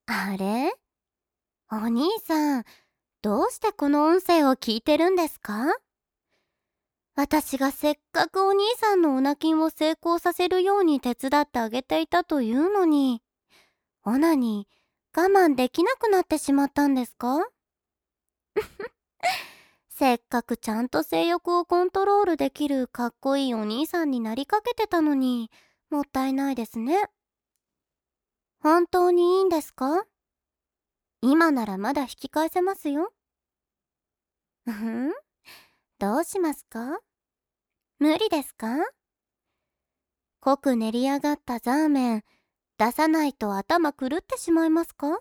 あれ、お兄さん、どうしてこの音声を聞いてるんですか？私がせっかくお兄さんのオナキンを成功させるように手伝ってあげていたというのに、オナに我慢できなくなってしまったんですか？せっかくちゃんと性欲をコントロールできるかっこいいお兄さんになりかけてたのに、もったいないですね。本当にいいんですか？今ならまだ引き返せますよ。うん、どうしますか？無理ですか？濃く練り上がったザーメン、出さないと頭狂ってしまいますか？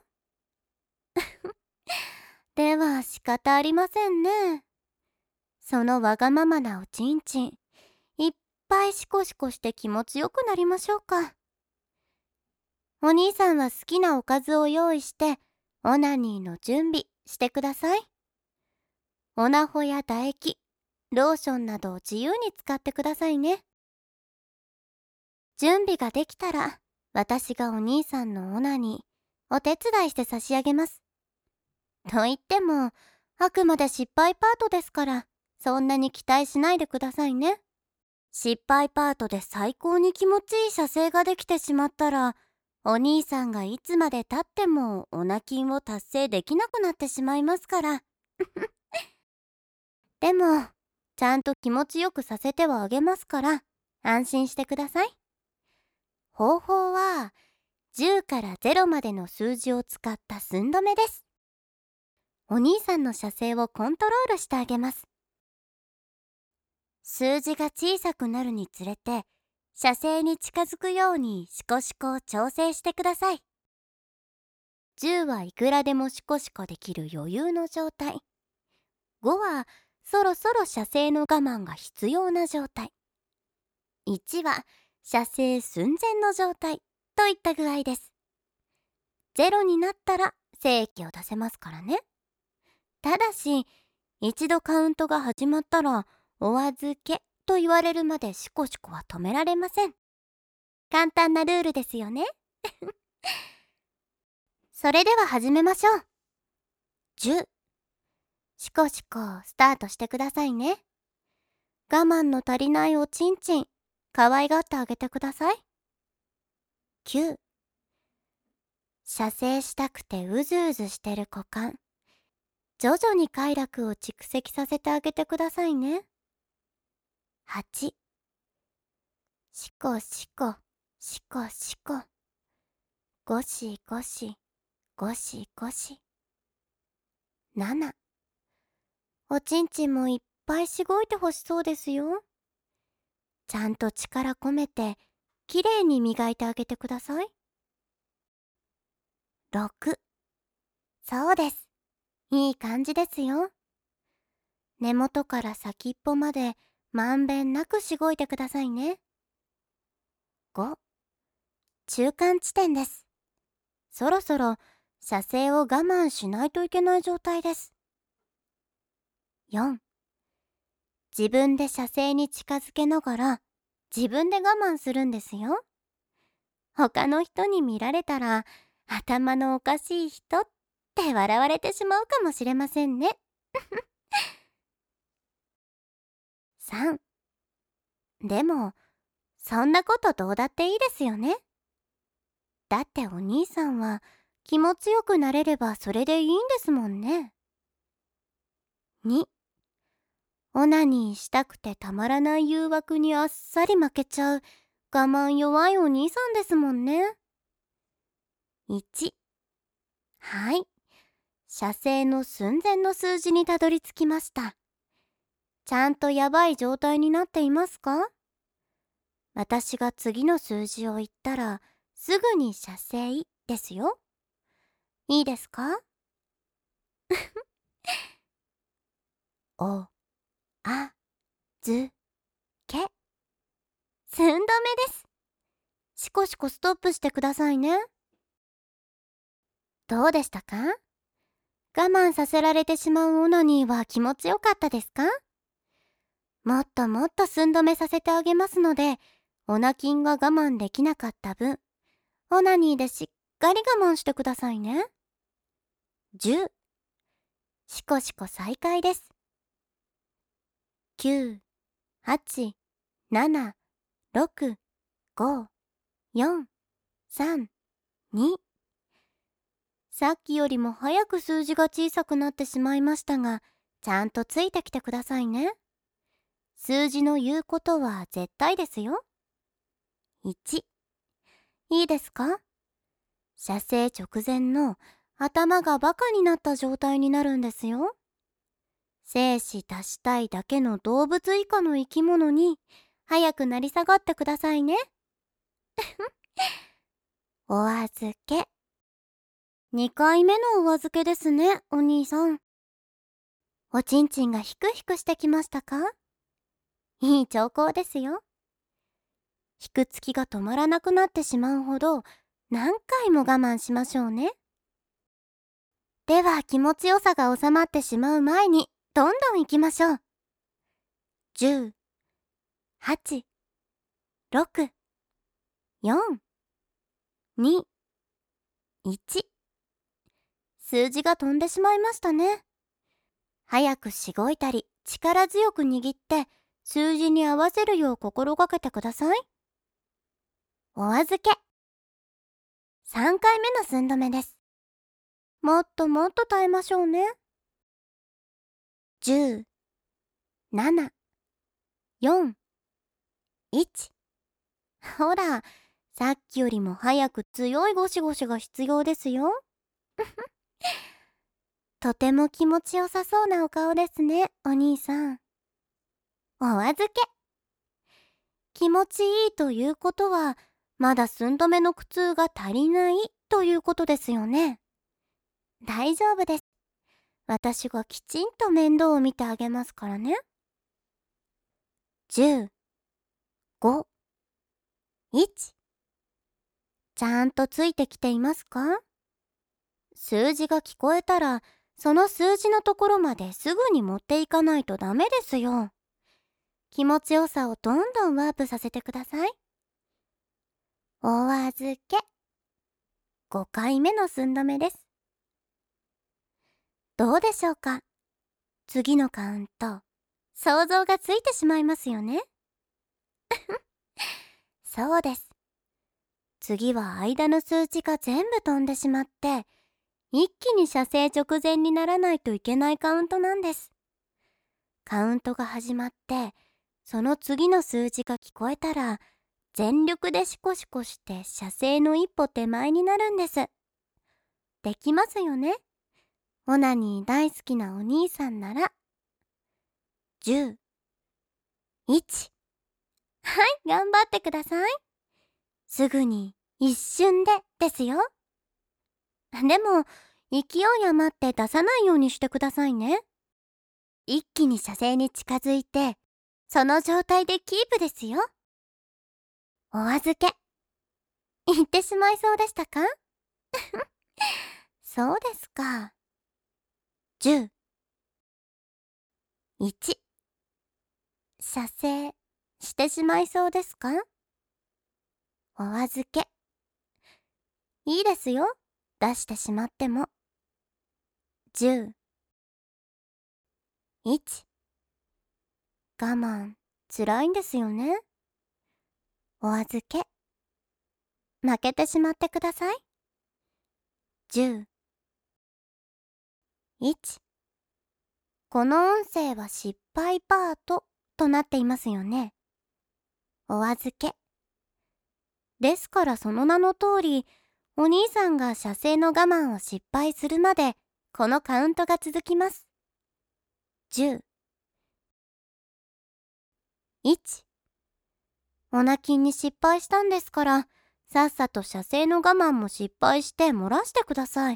では仕方ありませんね。そのわがままなおちんちん、いっぱいシコシコして気持ちよくなりましょうか。お兄さんは好きなおかずを用意して、オナニーの準備してください。オナホや唾液、ローションなどを自由に使ってくださいね。準備ができたら、私がお兄さんのオナニー、お手伝いして差し上げます。と言っても、あくまで失敗パートですから、そんなに期待しないでくださいね。失敗パートで最高に気持ちいい射精ができてしまったら、お兄さんがいつまで経ってもオナキンを達成できなくなってしまいますから。でも、ちゃんと気持ちよくさせてはあげますから、安心してください。方法は、10から0までの数字を使った寸止めです。お兄さんの射精をコントロールしてあげます。数字が小さくなるにつれて、射精に近づくようにシコシコを調整してください。10はいくらでもシコシコできる余裕の状態。5はそろそろ射精の我慢が必要な状態。1は射精寸前の状態といった具合です。0になったら精液を出せますからね。ただし、一度カウントが始まったら、お預けと言われるまでシコシコは止められません。簡単なルールですよね。それでは始めましょう。10、シコシコスタートしてくださいね。我慢の足りないおちんちん、可愛がってあげてください。9、射精したくてうずうずしてる股間、徐々に快楽を蓄積させてあげてくださいね。8、シコシコ、シコシコ、ゴシゴシ、ゴシゴシ。7、おちんちんもいっぱいしごいてほしそうですよ。ちゃんと力込めて、きれいに磨いてあげてください。6、そうです。いい感じですよ。根元から先っぽまでまんべんなくしごいてくださいね。5、中間地点です。そろそろ射精を我慢しないといけない状態です。4、自分で射精に近づけながら自分で我慢するんですよ。他の人に見られたら頭のおかしい人って笑われてしまうかもしれませんね。3、でもそんなことどうだっていいですよね。だってお兄さんは気持ちよくなれればそれでいいんですもんね。2、オナニーしたくてたまらない誘惑にあっさり負けちゃう我慢弱いお兄さんですもんね。1、はい。射精の寸前の数字にたどり着きました。ちゃんとやばい状態になっていますか？私が次の数字を言ったらすぐに射精ですよ。いいですか？お、あ、ず、け。寸止めです。シコシコストップしてくださいね。どうでしたか？我慢させられてしまうオナニーは気持ちよかったですか？もっともっと寸止めさせてあげますので、オナキンが我慢できなかった分、オナニーでしっかり我慢してくださいね。10、しこしこ再開です。9、8、7、6、5、4、3、2。さっきよりも早く数字が小さくなってしまいましたが、ちゃんとついてきてくださいね。数字の言うことは絶対ですよ。1、いいですか？射精直前の頭がバカになった状態になるんですよ。精子出したいだけの動物以下の生き物に早くなり下がってくださいね。お預け。2回目のお預けですね、お兄さん。おちんちんがヒクヒクしてきましたか？いい兆候ですよ。ひくつきが止まらなくなってしまうほど何回も我慢しましょうね。では気持ちよさが収まってしまう前にどんどん行きましょう。10、8、6、4、2、1。数字が飛んでしまいましたね。早くしごいたり力強く握って数字に合わせるよう心がけてください。お預け。3回目の寸止めです。もっともっと耐えましょうね。10、7、4、1。ほら、さっきよりも早く強いゴシゴシが必要ですよ。とても気持ちよさそうなお顔ですね、お兄さん。お預け。気持ちいいということは、まだ寸止めの苦痛が足りないということですよね。大丈夫です。私がきちんと面倒を見てあげますからね。10、5、1。ちゃんとついてきていますか？数字が聞こえたら、その数字のところまですぐに持っていかないとダメですよ。気持ちよさをどんどんワープさせてください。お預け。5回目の寸止めです。どうでしょうか？次のカウント、想像がついてしまいますよね。そうです。次は間の数字が全部飛んでしまって、一気に射精直前にならないといけないカウントなんです。カウントが始まって、その次の数字が聞こえたら、全力でシコシコして射精の一歩手前になるんです。できますよね？オナニー大好きなお兄さんなら。10、1。はい、頑張ってください。すぐに、一瞬でですよ。でも、勢い余って出さないようにしてくださいね。一気に射精に近づいて、その状態でキープですよ。お預け。言ってしまいそうでしたか？そうですか。10、1。射精してしまいそうですか？お預け。いいですよ。出してしまっても。10、1。我慢、つらいんですよね。お預け。負けてしまってください。10、1。この音声は失敗パートとなっていますよね。お預け。ですからその名の通り、お兄さんが射精の我慢を失敗するまで、このカウントが続きます。10、1。オナキンに失敗したんですから、さっさと射精の我慢も失敗して漏らしてください。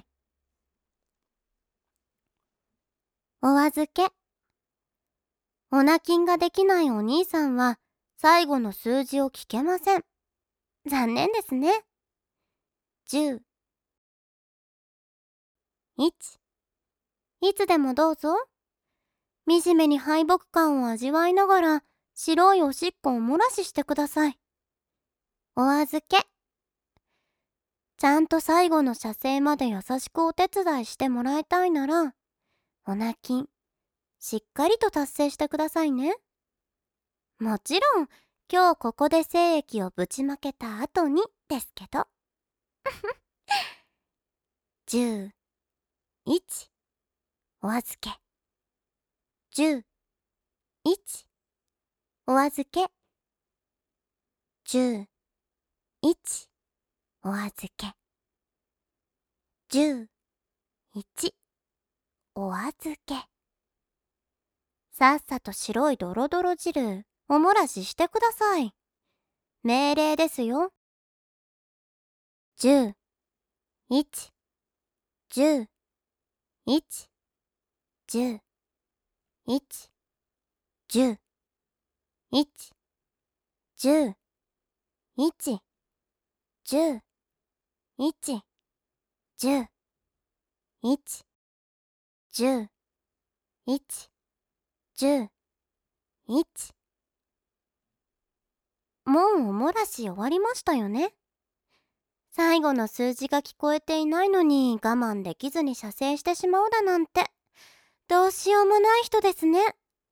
お預け。オナキンができないお兄さんは、最後の数字を聞けません。残念ですね。10、1。いつでもどうぞ。惨めに敗北感を味わいながら、白いおしっこを漏らししてください。お預け。 ちゃんと最後の射精まで優しくお手伝いしてもらいたいなら、おなきん、しっかりと達成してくださいね。もちろん、今日ここで精液をぶちまけた後にですけど。10、1、お預け。10、1、お預け。10、1、お預け。10、1、お預け。さっさと白いドロドロ汁、お漏らししてください。命令ですよ。10、1、10、1、10、1、10、1、10、1、10、1、10、1、10、1、10、1。もうお漏らし終わりましたよね。最後の数字が聞こえていないのに我慢できずに射精してしまうだなんて、どうしようもない人ですね。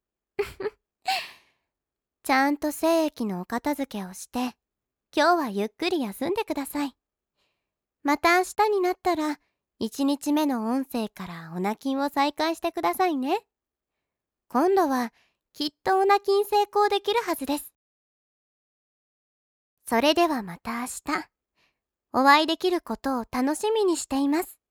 ちゃんと精液のお片付けをして、今日はゆっくり休んでください。また明日になったら、1日目の音声からオナキンを再開してくださいね。今度はきっとオナキン成功できるはずです。それではまた明日、お会いできることを楽しみにしています。